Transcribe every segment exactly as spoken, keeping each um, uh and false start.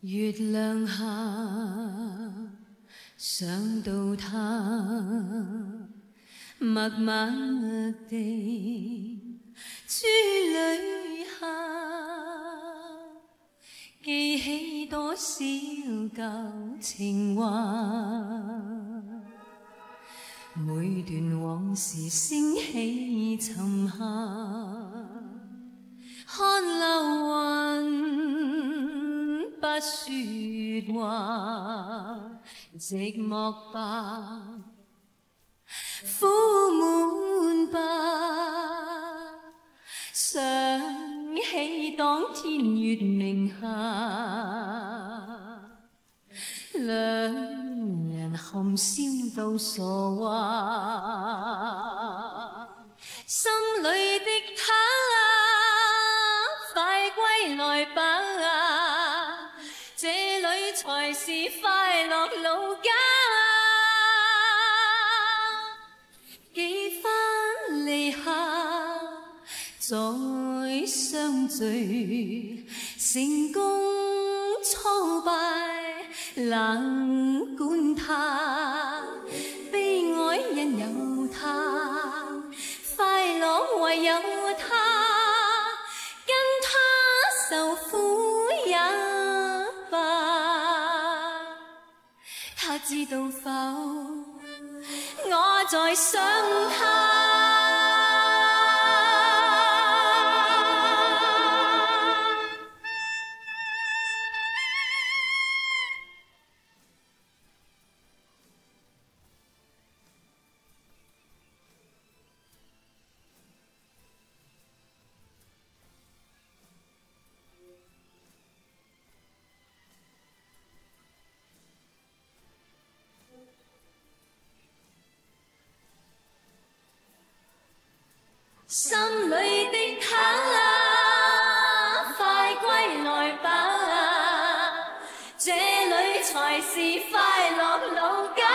月亮下，想到他，默默地珠里下，记起多少旧情话。每段往事升起沉下，看流云不说话，寂寞吧，苦闷吧。想起当天月明下，两人含笑到傻话，心里的他快归来吧，这里才是快乐老家。几番离合，再相聚，成功挫败冷管他，悲哀因有他，快乐唯有他，跟他受苦也罢。他知道否？我在想他。心里的他，快归来吧，这里才是快乐老家。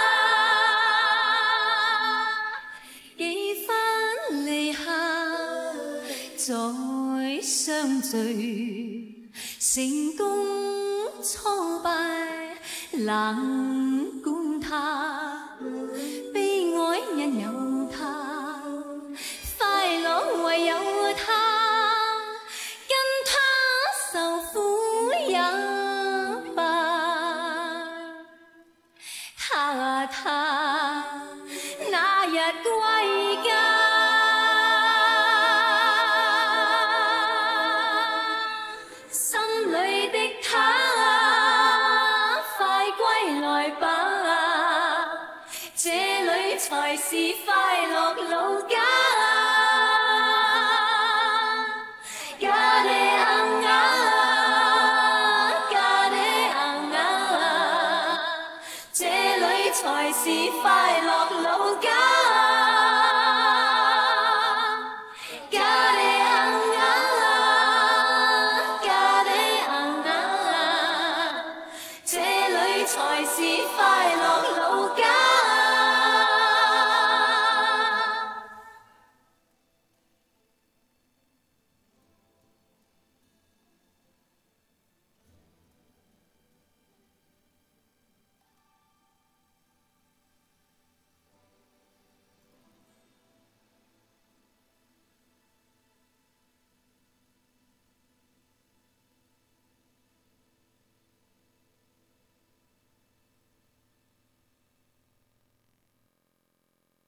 几番离合，再相聚，成功挫败冷管他，悲哀因有他，快乐唯有他，跟他受苦也罢。他啊他，那日歸家，心裏的他，快歸來吧，這裏才是快樂老家。才是快